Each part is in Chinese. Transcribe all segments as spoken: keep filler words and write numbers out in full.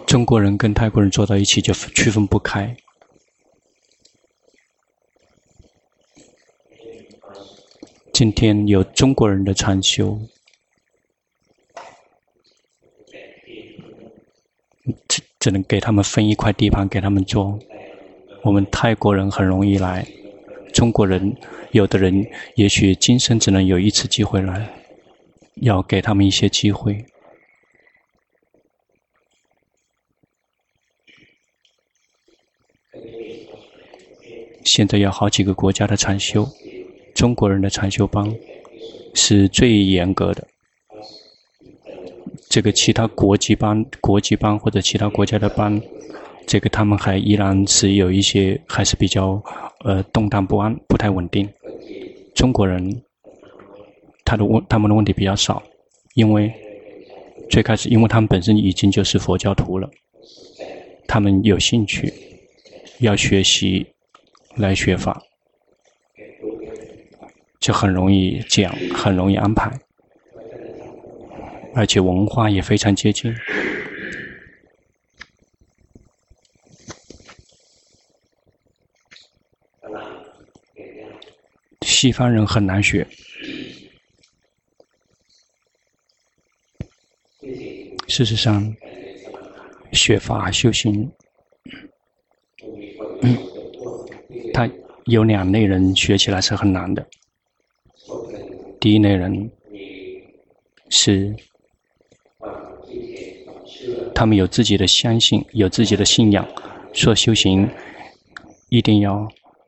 中国人跟泰国人坐到一起就区分不开。今天有中国人的禅修，只只能给他们分一块地盘给他们做。我们泰国人很容易来，中国人有的人也许今生只能有一次机会来，要给他们一些机会。现在有好几个国家的禅修，中国人的禅修班是最严格的。这个其他国际班、国际班或者其他国家的班，这个他们还依然是有一些还是比较呃动荡不安、不太稳定。中国人他的问他们的问题比较少，因为最开始因为他们本身已经就是佛教徒了，他们有兴趣要学习来学法，就很容易讲，很容易安排，而且文化也非常接近。西方人很难学，事实上，学法修行，嗯，它有两类人学起来是很难的。第一类人是他们有自己的相信，有自己的信仰，说修行一定要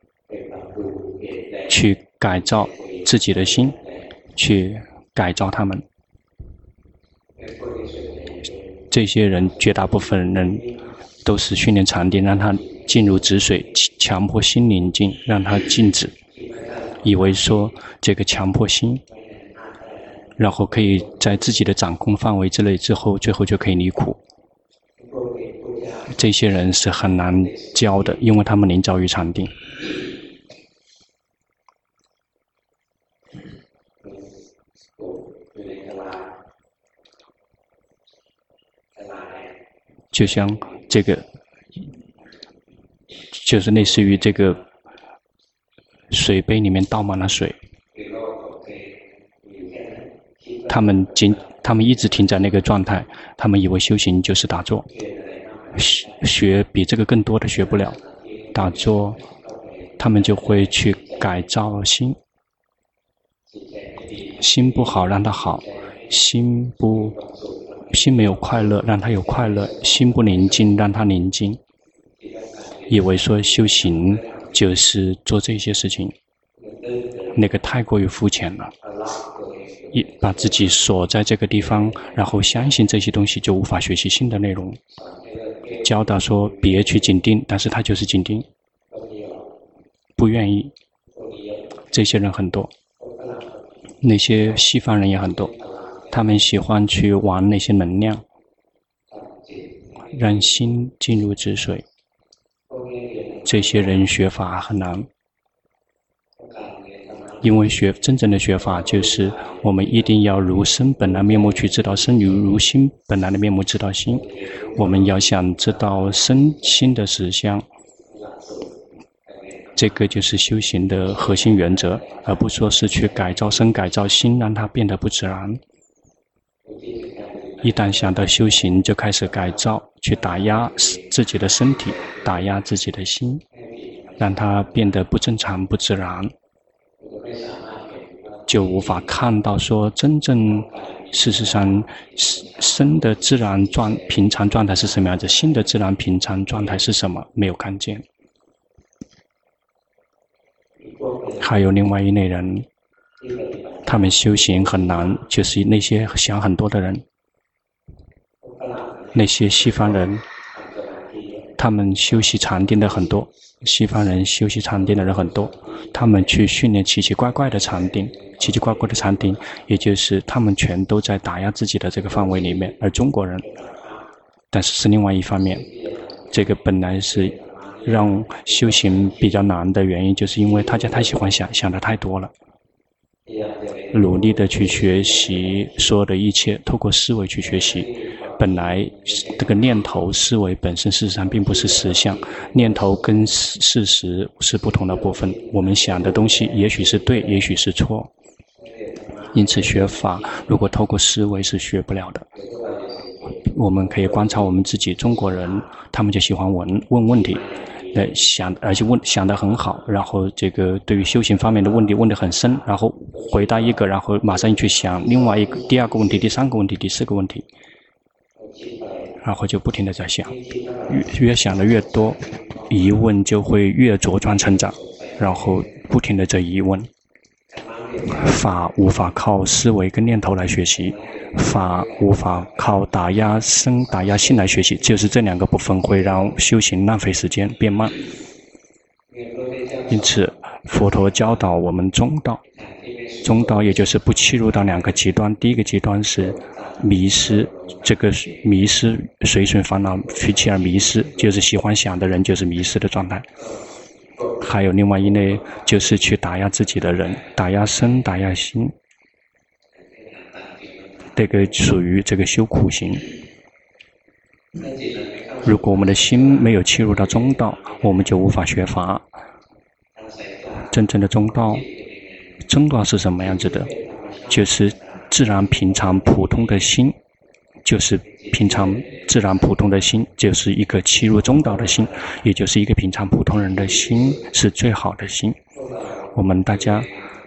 去改造自己的心，去改造他们。这些人绝大部分人都是训练禅定，让他进入止水，强迫心宁静，让他静止，以为说这个强迫心，然后可以在自己的掌控范围之内，之后最后就可以离苦。这些人是很难教的，因为他们临早于禅定。就像这个，就是类似于这个水杯里面倒满了水，他们仅他们一直停在那个状态，他们以为修行就是打坐，学比这个更多的学不了。打坐，他们就会去改造心，心不好让它好，心不。心没有快乐，让他有快乐；心不宁静，让他宁静。以为说修行就是做这些事情，那个太过于肤浅了。一把自己锁在这个地方，然后相信这些东西，就无法学习新的内容。教导说别去紧盯，但是他就是紧盯，不愿意。这些人很多，那些西方人也很多。他们喜欢去玩那些能量，让心进入止水。这些人学法很难，因为学真正的学法就是我们一定要如身本来面目去知道身，如如心本来的面目知道心。我们要想知道身心的实相，这个就是修行的核心原则，而不说是去改造身、改造心，让它变得不自然。一旦想到修行，就开始改造，去打压自己的身体，打压自己的心，让它变得不正常、不自然，就无法看到说真正事实上身的自然状平常状态是什么样子，心的自然平常状态是什么，没有看见。还有另外一类人，他们修行很难，就是那些想很多的人，那些西方人，他们修习禅定的很多，西方人修习禅定的人很多，他们去训练奇奇怪怪的禅定，奇奇怪怪的禅定，也就是他们全都在打压自己的这个范围里面。而中国人，但是是另外一方面，这个本来是让修行比较难的原因，就是因为大家太喜欢想，想的太多了。努力的去学习所有的一切，透过思维去学习， 本来这个念头思维本身事实上并不是实相，念头跟事实是不同的部分。我们想的东西也许是对，也许是错。因此学法如果透过思维是学不了的。我们可以观察我们自己，中国人他们就喜欢问问问题，呃想而且问想得很好，然后这个对于修行方面的问题问得很深，然后回答一个，然后马上去想另外一个第二个问题、第三个问题、第四个问题，然后就不停地在想，越越想的越多，疑问就会越茁壮成长，然后不停地在疑问。法无法靠思维跟念头来学习，法无法靠打压身打压心来学习，就是这两个部分会让修行浪费时间变慢。因此佛陀教导我们中道，中道也就是不切入到两个极端。第一个极端是迷失，这个迷失随顺烦恼习气而迷失，就是喜欢想的人就是迷失的状态。还有另外一类就是去打压自己的人，打压身打压心，这个属于这个修苦行。如果我们的心没有切入到中道，我们就无法学法。真正的中道，中道是什么样子的？就是自然平常普通的心，就是平常自然普通的心，就是一个切入中道的心，也就是一个平常普通人的心，是最好的心。我们大家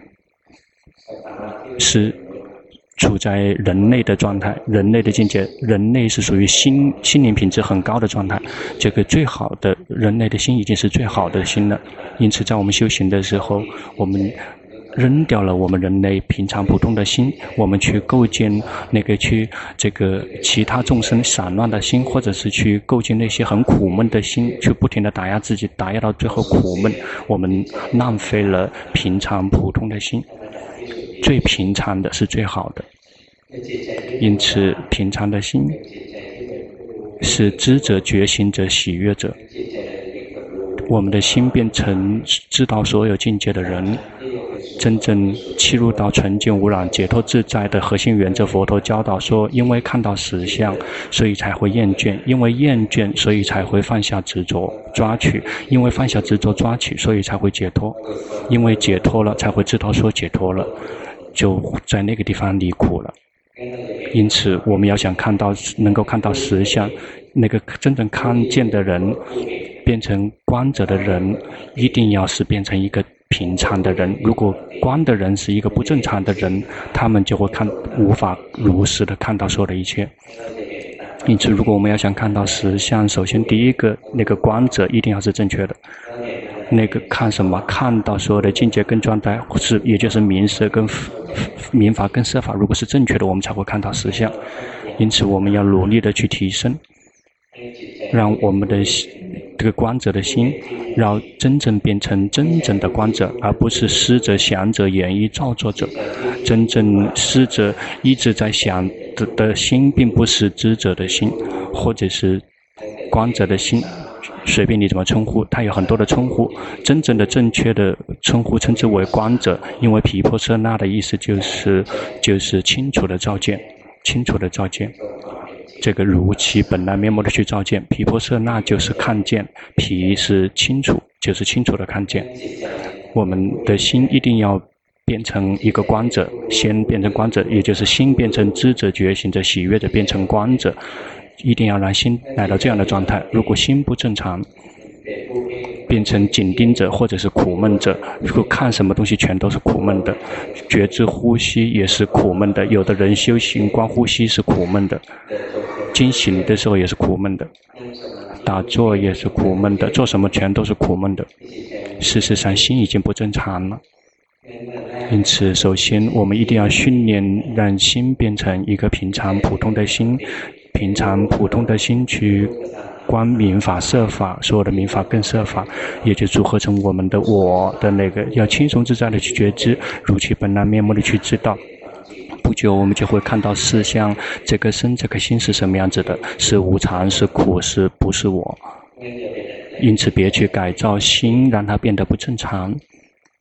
是处在人类的状态，人类的境界，人类是属于心心灵品质很高的状态，这个最好的人类的心已经是最好的心了。因此在我们修行的时候，我们扔掉了我们人类平常普通的心，我们去构建那个去这个其他众生散乱的心，或者是去构建那些很苦闷的心，去不停地打压自己，打压到最后苦闷，我们浪费了平常普通的心。最平常的是最好的，因此平常的心是知者觉醒者喜悦者。我们的心变成知道所有境界的人，真正切入到纯净无染解脱自在的核心原则。佛陀教导说，因为看到实相所以才会厌倦，因为厌倦所以才会放下执着抓取，因为放下执着抓取所以才会解脱，因为解脱了才会知道说解脱了，就在那个地方离苦了。因此我们要想看到能够看到实相，那个真正看见的人变成观者的人，一定要是变成一个平常的人。如果观的人是一个不正常的人，他们就会看无法如实的看到所有的一切。因此如果我们要想看到实相，首先第一个那个观者一定要是正确的。那个看什么？看到所有的境界跟状态，是也就是名色跟民法跟色法，如果是正确的，我们才会看到实相。因此我们要努力的去提升，让我们的这个观者的心，让真正变成真正的观者，而不是思者想者演绎造作者。真正思者一直在想的的心，并不是知者的心，或者是观者的心，随便你怎么称呼，它有很多的称呼。真正的正确的称呼称之为观者，因为毗婆舍那的意思就是就是清楚的照见，清楚的照见。这个如其本来面目的去照见，毗婆舍那就是看见，毗是清楚，就是清楚的看见。我们的心一定要变成一个观者，先变成观者，也就是心变成知者觉醒者喜悦者，变成观者，一定要让心来到这样的状态。如果心不正常，变成紧盯者或者是苦闷者，如果看什么东西全都是苦闷的，觉知呼吸也是苦闷的，有的人修行观呼吸是苦闷的，惊醒的时候也是苦闷的，打坐也是苦闷的，做什么全都是苦闷的。事实上心已经不正常了。因此首先我们一定要训练让心变成一个平常普通的心，平常普通的心去观名法色法，所有的名法跟色法也就组合成我们的我的那个，要轻松自在的去觉知，如其本来面目的去知道。不久我们就会看到事相，这个身这个心是什么样子的，是无常是苦，是不是我。因此别去改造心，让它变得不正常。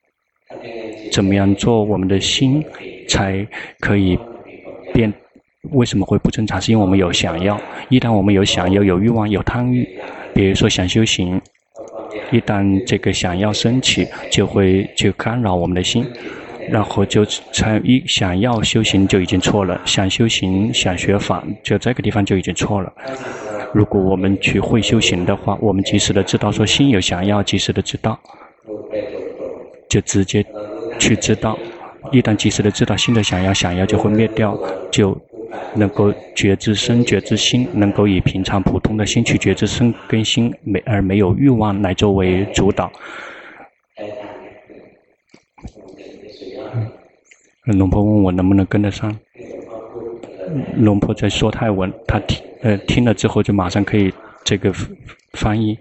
怎么样做我们的心才可以变为什么会不正常？是因为我们有想要。一旦我们有想要、有欲望、有贪欲，比如说想修行，一旦这个想要升起，就会去干扰我们的心，然后就才一想要修行就已经错了，想修行、想学法，就这个地方就已经错了。如果我们去会修行的话，我们及时的知道说心有想要，及时的知道，就直接去知道。一旦及时的知道心的想要，想要就会灭掉，就能够觉知身、觉知心，能够以平常普通的心去觉知身跟心，没而没有欲望来作为主导。嗯、龙婆问我能不能跟得上。龙婆在说泰文，他听呃听了之后就马上可以这个翻译。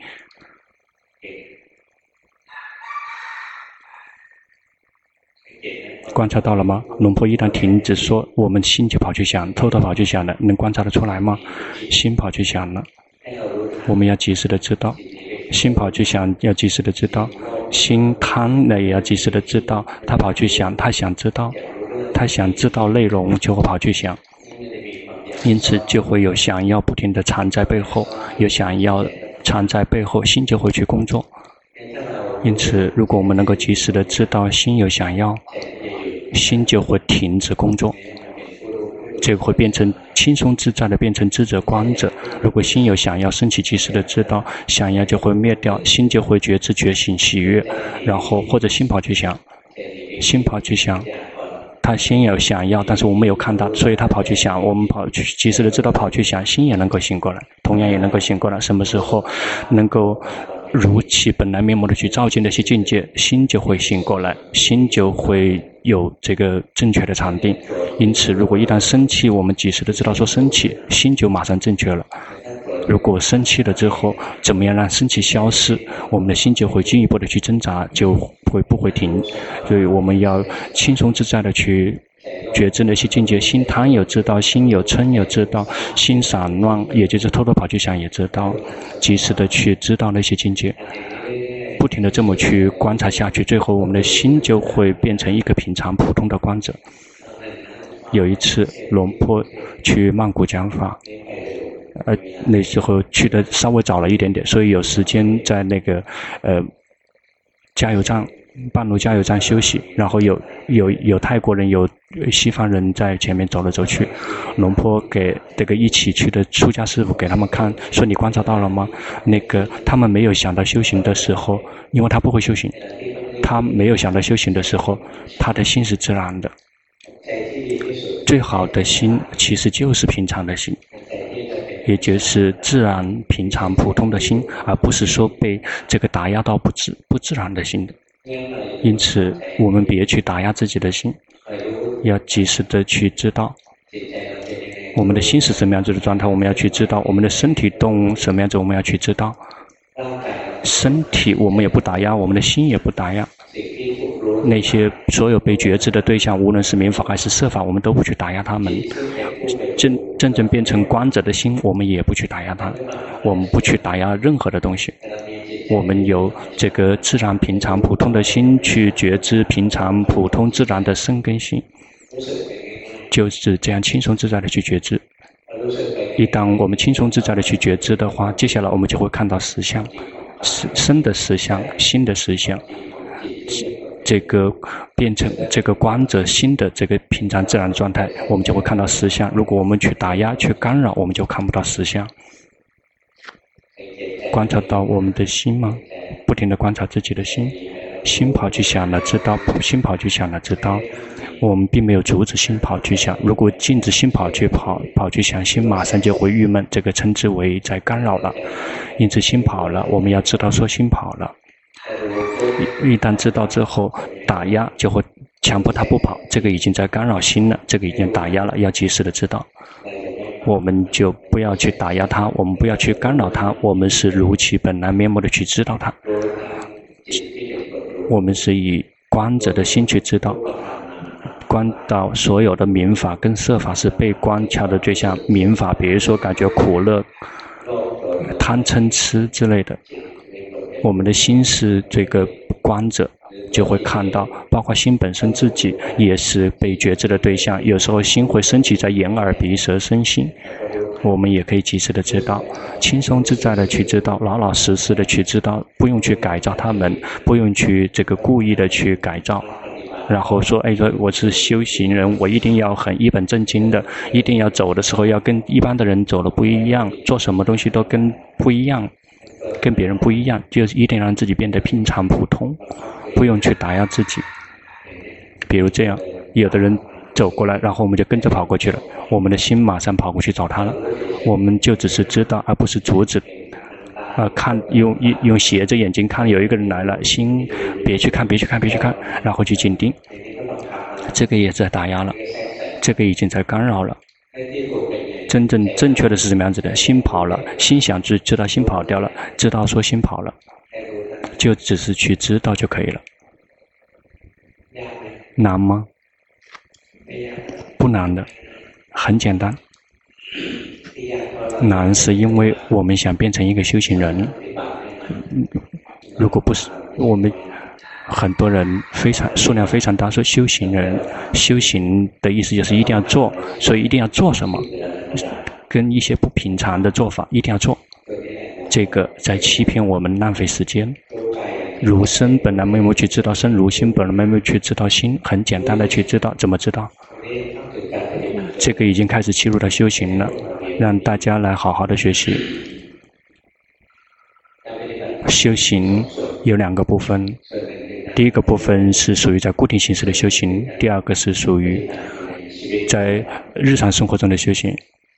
观察到了吗？龙婆一旦停止说，我们心就跑去想，偷偷跑去想了，能观察得出来吗？心跑去想了，我们要及时的知道，心跑去想要及时的知道，心贪了也要及时的知道，他跑去想，他想知道，他想知道内容就会跑去想，因此就会有想要不停地藏在背后，有想要藏在背后，心就会去工作。因此如果我们能够及时地知道心有想要，心就会停止工作，这个会变成轻松自在的变成知者观者。如果心有想要升起，及时的知道，想要就会灭掉，心就会觉知觉醒喜悦，然后或者心跑去想，心跑去想，他心有想要，但是我们没有看到，所以他跑去想，我们跑去及时的知道跑去想，心也能够醒过来，同样也能够醒过来。什么时候能够如其本来面目的去照进那些境界，心就会醒过来，心就会有这个正确的禅定。因此如果一旦生气，我们及时的知道说生气，心就马上正确了。如果生气了之后，怎么样让生气消失，我们的心就会进一步的去挣扎，就会不会停。所以我们要轻松自在的去觉知那些境界，心贪有知道，心有嗔有知道，心散乱也就是偷偷跑去想也知道，及时的去知道那些境界，不停的这么去观察下去，最后我们的心就会变成一个平常普通的观者。有一次龙坡去曼谷讲法，呃，那时候去的稍微早了一点点，所以有时间在那个呃加油站半路加油站休息，然后有有有泰国人有西方人在前面走来走去，龙坡给这个一起去的出家师傅给他们看，说你观察到了吗？那个他们没有想到修行的时候，因为他不会修行，他没有想到修行的时候，他的心是自然的。最好的心其实就是平常的心，也就是自然平常普通的心，而不是说被这个打压到不自不自然的心的。因此我们别去打压自己的心，要及时的去知道我们的心是什么样子的状态，我们要去知道我们的身体动什么样子，我们要去知道身体我们也不打压，我们的心也不打压。那些所有被觉知的对象，无论是民法还是色法，我们都不去打压他们。真真正变成观者的心，我们也不去打压它，我们不去打压任何的东西。我们有这个自然平常普通的心去觉知平常普通自然的身根心，就是这样轻松自在的去觉知。一旦我们轻松自在的去觉知的话，接下来我们就会看到实相，身的实相，心的实相，这个变成这个观者心的这个平常自然的状态，我们就会看到实相。如果我们去打压去干扰，我们就看不到实相。观察到我们的心吗？不停地观察自己的心，心跑去想了知道，心跑去想了知道，我们并没有阻止心跑去想。如果禁止心跑去跑跑去想，心马上就会郁闷，这个称之为在干扰了。因此心跑了，我们要知道说心跑了，一旦知道之后，打压就会强迫他不跑，这个已经在干扰心了，这个已经打压了，要及时的知道。我们就不要去打压它，我们不要去干扰它，我们是如其本来面目的去知道它。我们是以观者的心去知道，观到所有的民法跟色法是被观察的对象。民法比如说感觉苦乐、贪嗔痴之类的，我们的心是这个观者， 就会看到，包括心本身自己也是被觉知的对象。有时候心会升起在眼耳鼻舌身心，我们也可以及时的知道，轻松自在的去知道，老老实实的去知道，不用去改造他们，不用去这个故意的去改造。然后说，哎，说我是修行人，我一定要很一本正经的，一定要走的时候要跟一般的人走的不一样，做什么东西都跟不一样，跟别人不一样，就是一定让自己变得平常普通，不用去打压自己。比如这样，有的人走过来，然后我们就跟着跑过去了，我们的心马上跑过去找他了，我们就只是知道，而不是阻止。呃，看用用斜着眼睛看，有一个人来了，心别去看，别去看，别去看，然后去紧盯，这个也在打压了，这个已经在干扰了。真正正确的是什么样子的？心跑了，心想知知道心跑掉了，知道说心跑了，就只是去知道就可以了。难吗？不难的，很简单。难是因为我们想变成一个修行人，如果不是我们很多人非常数量非常大，说修行人修行的意思就是一定要做，所以一定要做什么，跟一些不平常的做法一定要做，这个在欺骗我们，浪费时间。如身本来没有去知道身，如心本来没有去知道心，很简单的去知道，怎么知道？这个已经开始切入到修行了，让大家来好好的学习。修行有两个部分，第一个部分是属于在固定形式的修行，第二个是属于在日常生活中的修行。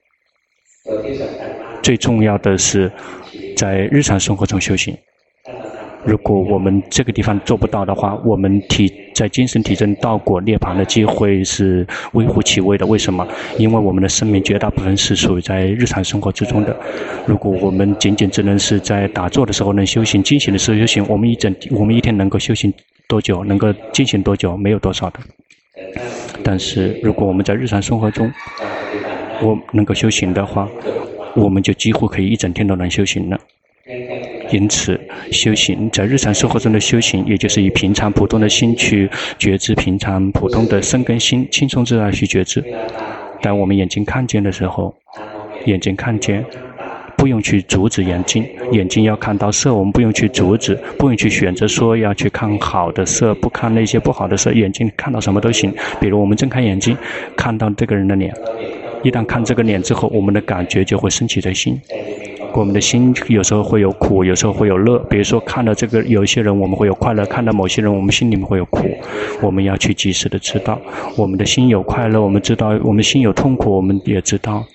最重要的是在日常生活中修行。如果我们这个地方做不到的话，我们体在精神体证道果涅槃的机会是微乎其微的。为什么？因为我们的生命绝大部分是属于在日常生活之中的。如果我们仅仅只能是在打坐的时候能修行，进行的时候修行，我们一整我们一天能够修行多久，能够进行多久，没有多少的。但是如果我们在日常生活中我能够修行的话，我们就几乎可以一整天都能修行了。因此，修行在日常生活中的修行，也就是以平常普通的心去觉知平常普通的身跟心，轻松自然去觉知。当我们眼睛看见的时候，眼睛看见，不用去阻止眼睛，眼睛要看到色，我们不用去阻止，不用去选择说要去看好的色，不看那些不好的色，眼睛看到什么都行。比如我们睁开眼睛，看到这个人的脸，一旦看这个脸之后，我们的感觉就会升起在心。我们的心有时候会有苦，有时候会有乐。比如说看到这个有一些人我们会有快乐，看到某些人我们心里面会有苦，我们要去及时的知道我们的心有快乐，我们知道我们心有痛苦，我们也知道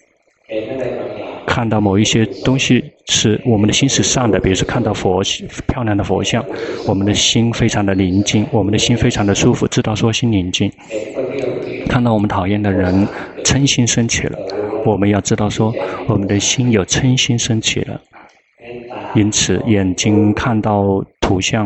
看到某一些东西是我们的心是善的，比如说看到佛漂亮的佛像，我们的心非常的宁静，我们的心非常的舒服，知道说心宁静。看到我们讨厌的人，嗔心升起了，我们要知道说我们的心有嗔心升起了。因此眼睛看到图像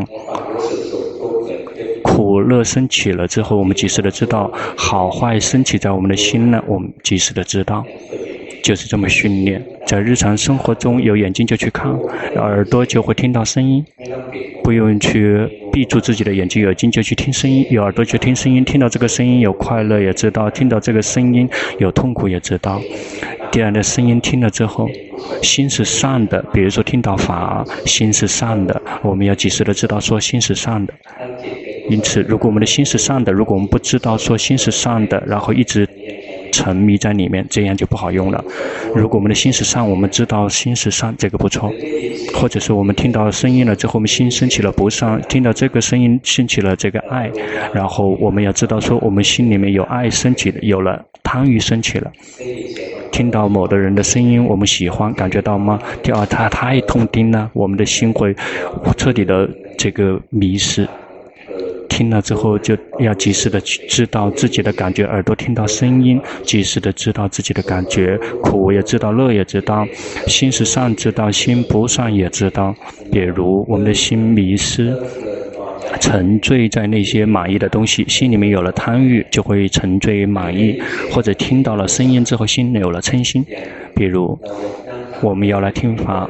苦乐升起了之后，我们及时的知道好坏升起在我们的心呢，我们及时的知道，就是这么训练。在日常生活中有眼睛就去看，耳朵就会听到声音，不用去闭住自己的眼睛，有睛就去听声音，有耳朵就听声音，听到这个声音有快乐也知道，听到这个声音有痛苦也知道。第二的声音听了之后，心是善的，比如说听到法，心是善的，我们要及时的知道说心是善的。因此如果我们的心是善的，如果我们不知道说心是善的，然后一直沉迷在里面，这样就不好用了。如果我们的心是善，我们知道心是善，这个不错。或者是我们听到声音了之后，我们心升起了不善，听到这个声音升起了这个爱，然后我们要知道说我们心里面有爱升起了，有了贪欲升起了。听到某的人的声音我们喜欢，感觉到吗？第二，他太痛听了，我们的心会彻底的这个迷失。听了之后就要及时的知道自己的感觉，耳朵听到声音及时的知道自己的感觉，苦也知道，乐也知道，心是善知道，心不善也知道。比如我们的心迷失沉醉在那些满意的东西，心里面有了贪欲就会沉醉满意，或者听到了声音之后心里有了嗔心。比如我们要来听法，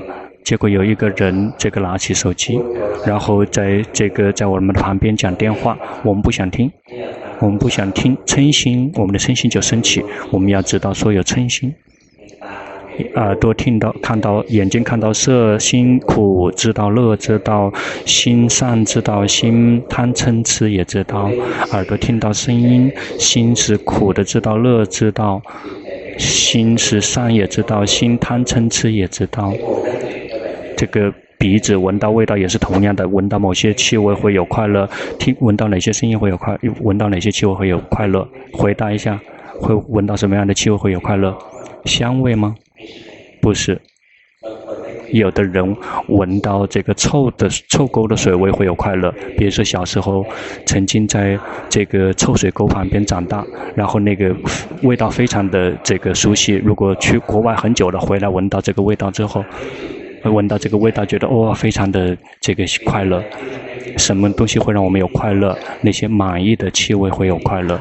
结果有一个人这个拿起手机，然后在这个在我们的旁边讲电话，我们不想听，我们不想听，嗔心，我们的身心就升起。我们要知道所有嗔心。耳朵听到看到，眼睛看到色，心苦知道乐知道，心善知道，心贪嗔痴也知道。耳朵听到声音，心是苦的知道，乐知道，心是善也知道，心贪嗔痴也知道。这个鼻子闻到味道也是同样的，闻到某些气味会有快乐，听闻到哪些声音会有快，闻到哪些气味会有快乐。回答一下，会闻到什么样的气味会有快乐？香味吗？不是。有的人闻到这个臭的臭沟的水味会有快乐，比如说小时候曾经在这个臭水沟旁边长大，然后那个味道非常的这个熟悉，如果去国外很久了回来闻到这个味道之后，闻到这个味道觉得哦非常的这个快乐。什么东西会让我们有快乐？那些满意的气味会有快乐，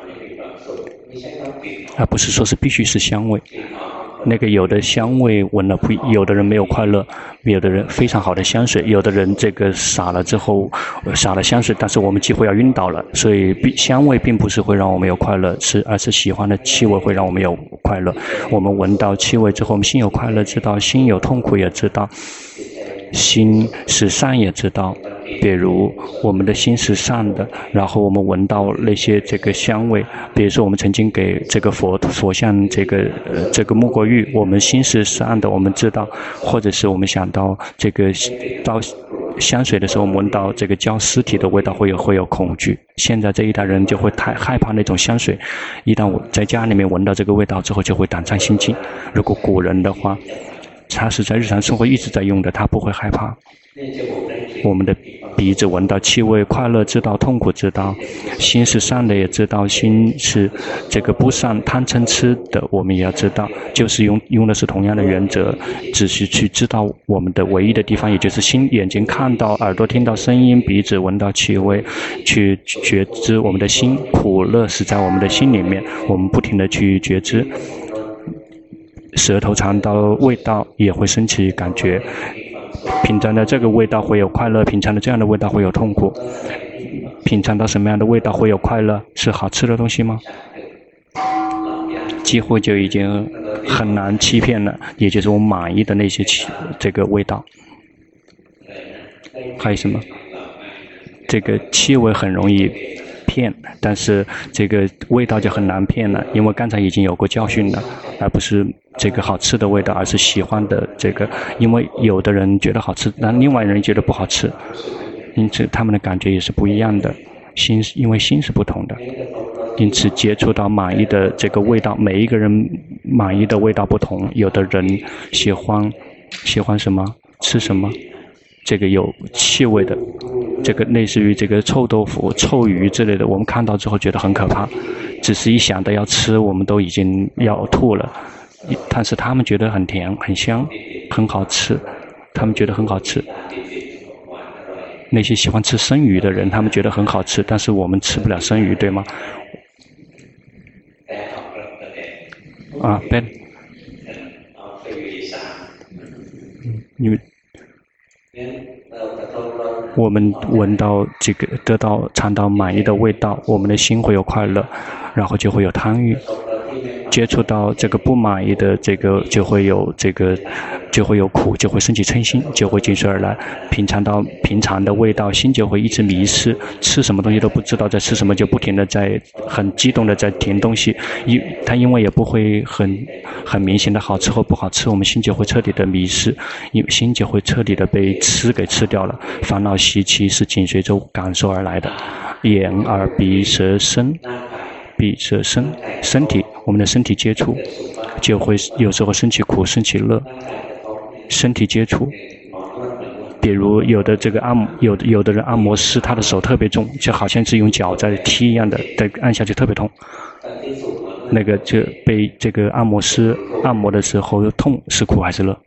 而不是说是必须是香味。那个有的香味闻了不，有的人没有快乐，有的人非常好的香水，有的人这个洒了之后洒了香水，但是我们几乎要晕倒了。所以香味并不是会让我们有快乐，是而是喜欢的气味会让我们有快乐。我们闻到气味之后，我们心有快乐知道，心有痛苦也知道，心是善也知道。比如我们的心是善的，然后我们闻到那些这个香味，比如说我们曾经给这个佛佛像这个呃这个木果玉，我们心是善的，我们知道，或者是我们想到这个到香水的时候，我们闻到这个焦尸体的味道会有会有恐惧。现在这一代人就会太害怕那种香水，一旦我在家里面闻到这个味道之后，就会胆战心惊。如果古人的话，他是在日常生活一直在用的，他不会害怕。我们的鼻子闻到气味，快乐知道，痛苦知道，心是善的也知道，心是这个不善贪嗔痴的，我们也要知道，就是用用的是同样的原则，只是去知道我们的唯一的地方，也就是心，眼睛看到，耳朵听到声音，鼻子闻到气味，去觉知我们的心，苦乐是在我们的心里面，我们不停地去觉知。舌头尝到味道也会升起感觉，品尝的这个味道会有快乐，品尝的这样的味道会有痛苦。品尝到什么样的味道会有快乐？是好吃的东西吗？几乎就已经很难欺骗了，也就是我们满意的那些这个味道。还有什么？这个气味很容易骗，但是这个味道就很难骗了，因为刚才已经有过教训了，而不是这个好吃的味道，而是喜欢的这个，因为有的人觉得好吃，但另外人觉得不好吃，因此他们的感觉也是不一样的。心因为心是不同的，因此接触到满意的这个味道，每一个人满意的味道不同，有的人喜欢喜欢什么吃什么，这个有气味的，这个类似于这个臭豆腐、臭鱼之类的，我们看到之后觉得很可怕，只是一想到要吃，我们都已经要吐了。但是他们觉得很甜、很香、很好吃，他们觉得很好吃。那些喜欢吃生鱼的人，他们觉得很好吃，但是我们吃不了生鱼，对吗？啊 ，Ben， 你们。我们闻到这个得到尝到满意的味道，我们的心会有快乐，然后就会有贪欲。接触到这个不满意的这个，就会有这个就会有苦，就会升起嗔心，就会紧随而来。品尝到平常的味道，心就会一直迷失，吃什么东西都不知道在吃什么，就不停的在很激动的在填东西。因它因为也不会很很明显的好吃或不好吃，我们心就会彻底的迷失，因为心就会彻底的被吃给吃掉了。烦恼习气是紧随着感受而来的，眼耳鼻舌身。鼻舌身身体，我们的身体接触就会有时候升起苦，升起乐。身体接触，比如有的这个按摩，有的有的人按摩师他的手特别重，就好像是用脚在踢一样的，在按下去特别痛。那个就被这个按摩师按摩的时候痛是苦还是乐？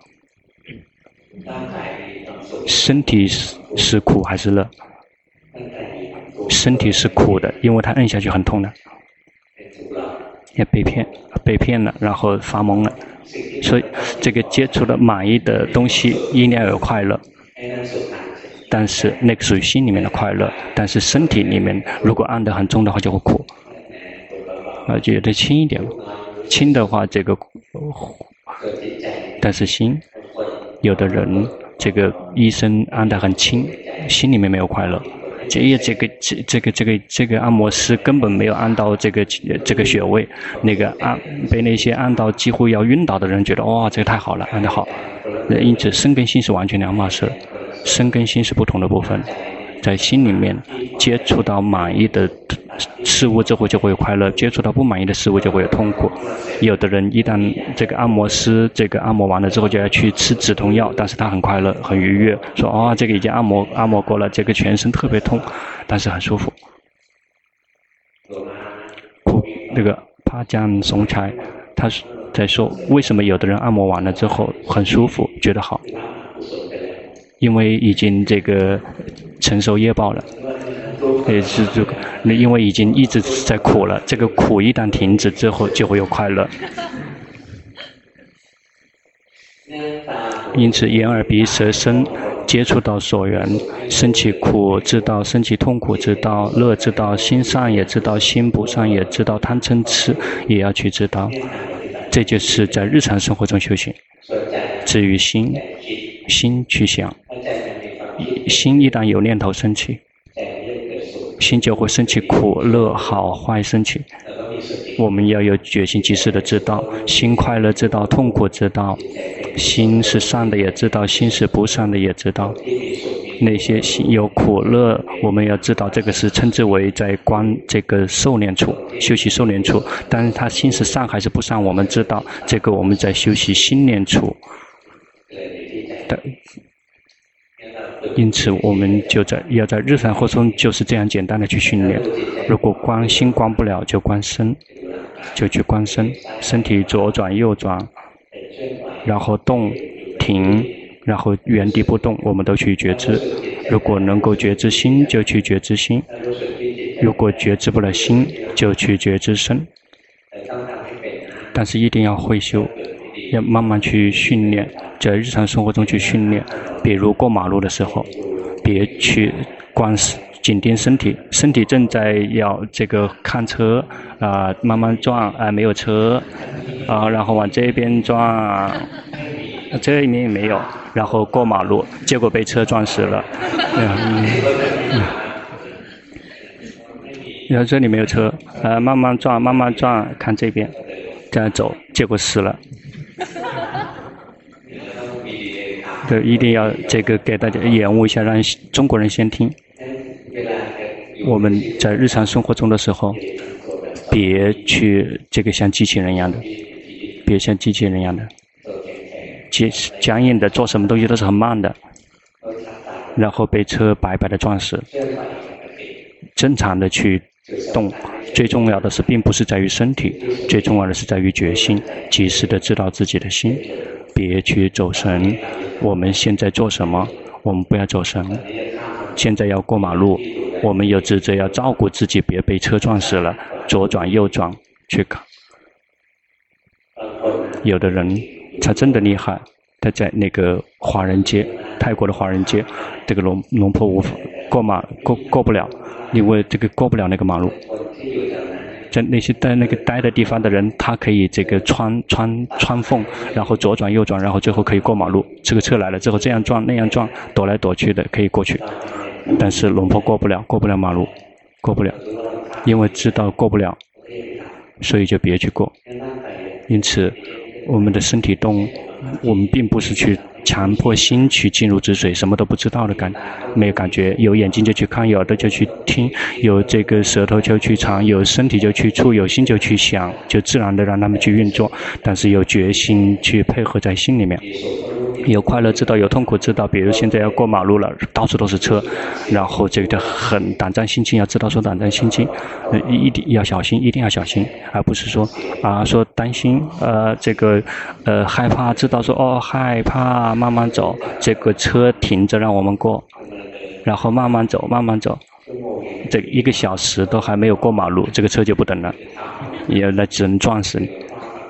身体是是苦还是乐？身体是苦的，因为他按下去很痛的。也被骗，被骗了，然后发懵了。 所以这个接触的满意的东西一定要有快乐，但是那个属于心里面的快乐，但是身体里面如果按得很重的话就会苦，啊，觉得轻一点，轻的话这个，但是心，有的人这个医生按得很轻，心里面没有快乐。这这个这这个这个这个按摩师根本没有按到这个这个穴位，那个按被那些按到几乎要晕倒的人觉得哇、哦，这个太好了，按得好。因此身跟心是完全两码事，身跟心是不同的部分，在心里面接触到满意的事物之后就会有快乐，接触到不满意的事物就会有痛苦。有的人一旦这个按摩师这个按摩完了之后就要去吃止痛药，但是他很快乐很愉悦，说哦，这个已经按摩按摩过了，这个全身特别痛，但是很舒服。那个帕江松柴他在说为什么有的人按摩完了之后很舒服觉得好，因为已经这个承受业报了，也是这个，因为已经一直在苦了，这个苦一旦停止之后就会有快乐。因此眼耳鼻舌身接触到所缘，生起苦知道，生起痛苦知道，乐知道，心善也知道，心不善也知道，贪嗔痴也要去知道，这就是在日常生活中修行。至于心，心去想，心一旦有念头升起，心就会升起苦乐好坏升起。我们要有决心及时的知道，心快乐知道，痛苦知道，心是善的也知道，心是不善的也知道。那些心有苦乐，我们要知道这个是称之为在观这个受念处，修习受念处。但是他心是善还是不善，我们知道这个我们在修习心念处。因此我们就在要在日常活中就是这样简单的去训练。如果观心观不了，就观身，就去观身，身体左转右转，然后动停，然后原地不动，我们都去觉知。如果能够觉知心，就去觉知心；如果觉知不了心，就去觉知身。但是一定要会修，要慢慢去训练，在日常生活中去训练。比如过马路的时候，别去观紧盯身体，身体正在要这个看车啊、呃，慢慢转啊、呃，没有车啊、呃，然后往这边转，这里面也没有，然后过马路，结果被车撞死了。嗯嗯、然后这里没有车，呃，慢慢转，慢慢转，看这边，这样走，结果死了。对，一定要这个给大家演悟一下，让中国人先听。我们在日常生活中的时候，别去这个像机器人一样的，别像机器人一样的，僵硬的，做什么东西都是很慢的，然后被车白白的撞死。正常的去动，最重要的是并不是在于身体，最重要的是在于决心，及时的知道自己的心，别去走神。我们现在做什么？我们不要走神。现在要过马路，我们有职责要照顾自己，别被车撞死了。左转右转去看。有的人他真的厉害，他在那个华人街，泰国的华人街，这个龙龙坡无法过马过过不了，因为这个过不了那个马路。在那些在那个待的地方的人，他可以这个穿穿穿缝，然后左转右转，然后最后可以过马路。这个车来了之后，这样撞那样撞，躲来躲去的可以过去。但是龙坡过不了，过不了马路，过不了，因为知道过不了，所以就别去过。因此，我们的身体动，我们并不是去强迫心去进入止水，什么都不知道的感，没有感觉。有眼睛就去看，有耳朵就去听，有这个舌头就去尝，有身体就去触，有心就去想，就自然的让他们去运作。但是有决心去配合在心里面，有快乐知道，有痛苦知道。比如现在要过马路了，到处都是车，然后这个很胆战心惊，要知道说胆战心惊，呃，一定要小心，一定要小心，而不是说啊说担心，呃，这个呃害怕，知道说哦害怕。慢慢走，这个车停着让我们过，然后慢慢走，慢慢走，这一个小时都还没有过马路，这个车就不等了，也那只能撞死你。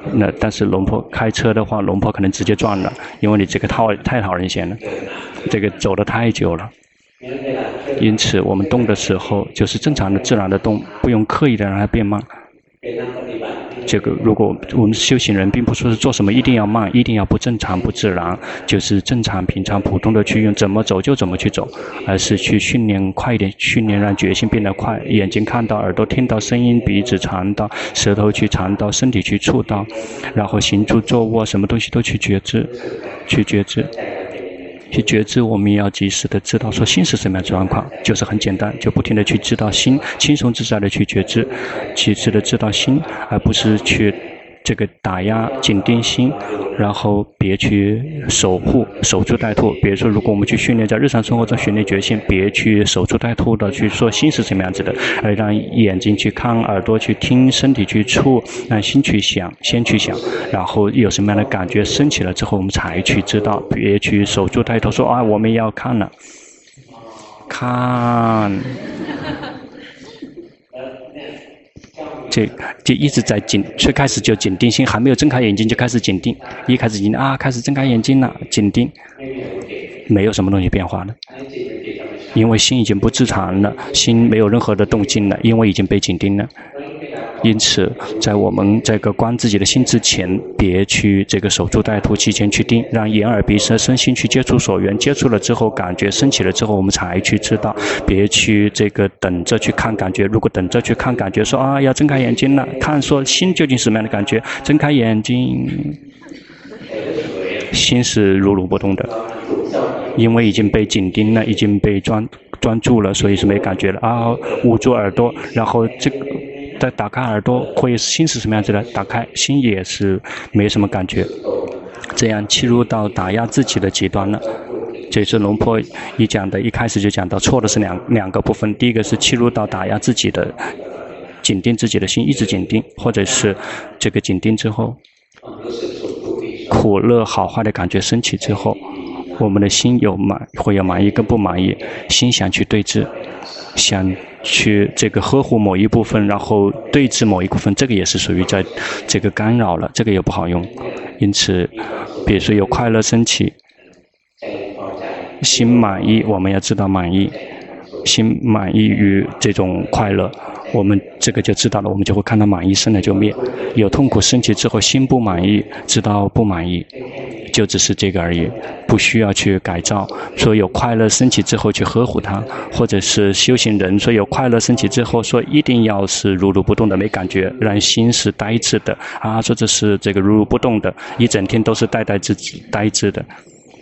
那但是龙婆开车的话，龙婆可能直接撞了，因为你这个太太讨人嫌了，这个走得太久了。因此，我们动的时候就是正常的、自然的动，不用刻意的让它变慢。这个，如果我们修行人，并不说是做什么一定要慢，一定要不正常、不自然，就是正常、平常、普通的去用，怎么走就怎么去走，而是去训练快一点，训练让觉性变得快，眼睛看到，耳朵听到声音，鼻子尝到，舌头去尝到，身体去触到，然后行住坐卧，什么东西都去觉知，去觉知。去觉知，我们也要及时的知道说心是什么样的状况，就是很简单，就不停的去知道心，轻松自在的去觉知，及时的知道心，而不是去这个打压紧盯心，然后别去守护守株待兔。比如说，如果我们去训练在日常生活中训练觉性，别去守株待兔的去说心是什么样子的，而让眼睛去看，耳朵去听，身体去触，让心去想，先去想，然后有什么样的感觉升起了之后，我们才去知道，别去守株待兔说啊我们要看了，看。这就一直在紧，最开始就紧盯心，还没有睁开眼睛就开始紧盯，一开始紧啊，开始睁开眼睛了，紧盯，没有什么东西变化了，因为心已经不自常了，心没有任何的动静了，因为已经被紧盯了。因此，在我们这个观自己的心之前，别去这个守株待兔，提前去盯，让眼耳鼻舌身心去接触所缘，接触了之后，感觉升起了之后，我们才去知道，别去这个等着去看感觉。如果等着去看感觉，说啊要睁开眼睛了，看说心究竟什么样的感觉，睁开眼睛，心是如如不动的，因为已经被紧盯了，已经被专专注了，所以是没感觉了啊。捂住耳朵，然后这个。再打开耳朵，会心是什么样子的？打开心也是没什么感觉，这样切入到打压自己的极端了。这是龙婆一讲的，一开始就讲到错的是两两个部分，第一个是切入到打压自己的，紧盯自己的心，一直紧盯，或者是这个紧盯之后，苦乐好坏的感觉升起之后，我们的心有满会有满意跟不满意，心想去对峙，想去这个呵护某一部分，然后对峙某一部分，这个也是属于在这个干扰了，这个也不好用。因此，比如说有快乐升起，心满意，我们要知道满意，心满意于这种快乐，我们这个就知道了，我们就会看到满意生了就灭。有痛苦升起之后，心不满意，知道不满意。就只是这个而已，不需要去改造。说有快乐升起之后去呵护它，或者是修行人说有快乐升起之后说一定要是如如不动的，没感觉，让心是呆滞的啊，说这是这个如如不动的，一整天都是呆呆滞呆滞的，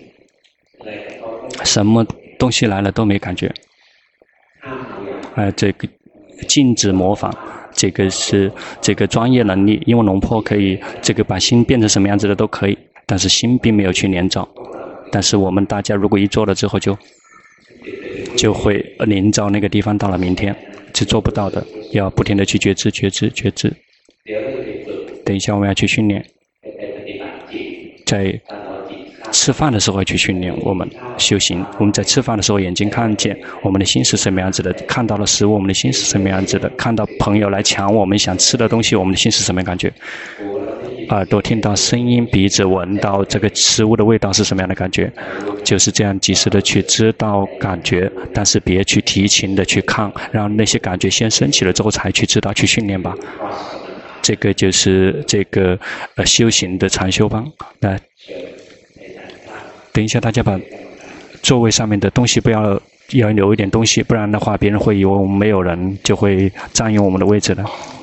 什么东西来了都没感觉。呃，这个禁止模仿。这个是这个专业能力，因为龙婆可以这个把心变成什么样子的都可以，但是心并没有去连照。但是我们大家如果一做了之后就就会连照那个地方，到了明天是做不到的，要不停的去觉知觉知觉知。等一下我们要去训练，在吃饭的时候去训练我们修行。我们在吃饭的时候眼睛看见我们的心是什么样子的，看到了食物我们的心是什么样子的，看到朋友来抢我们想吃的东西我们的心是什么感觉，耳朵听到声音，鼻子闻到这个食物的味道是什么样的感觉，就是这样及时的去知道感觉，但是别去提情的去看，让那些感觉先升起了之后才去知道，去训练吧。这个就是这个呃修行的禅修班。那等一下大家把座位上面的东西不要要留一点东西，不然的话别人会以为我们没有人，就会占用我们的位置了。